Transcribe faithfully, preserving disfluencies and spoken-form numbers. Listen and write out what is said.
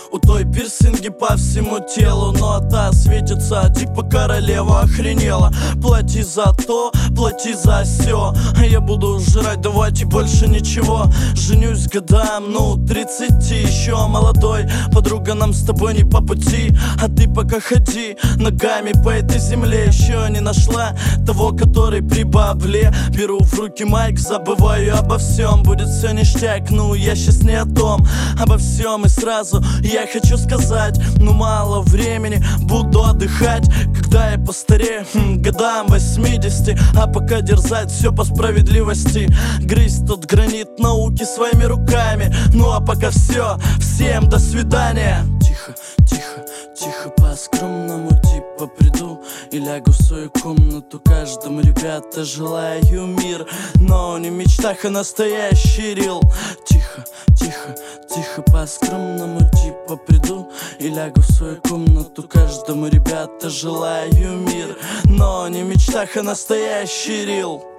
У той пирсинги по всему телу, но та светится, типа королева охренела. Плати за то, плати за сё, а я буду жрать, давайте больше ничего. Женюсь годам, ну, тридцати, еще молодой. Подруга, нам с тобой не по пути, а ты пока ходи ногами по этой земле. Еще не нашла того, который при бабле. Беру в руки майк, забываю обо всем. Будет все ништяк, ну, я сейчас не о том. Обо всем и сразу я хочу сказать: ну, мало времени, буду отдыхать, когда я постарею, хм, годам восьмидесяти. А пока дерзать все по справедливости, грызть тот гранит науки своими руками. Ну а пока все, всем до свидания. Тихо, тихо, тихо, по-скромному, типа приду и лягу в свою комнату. Каждому, ребята, желаю мир, но не в мечтах, а настоящий рил. Тихо, тихо, тихо, по-скромному, типа приду и лягу в свою комнату. Каждому, ребята, желаю мир, но не в мечтах, а настоящий рил.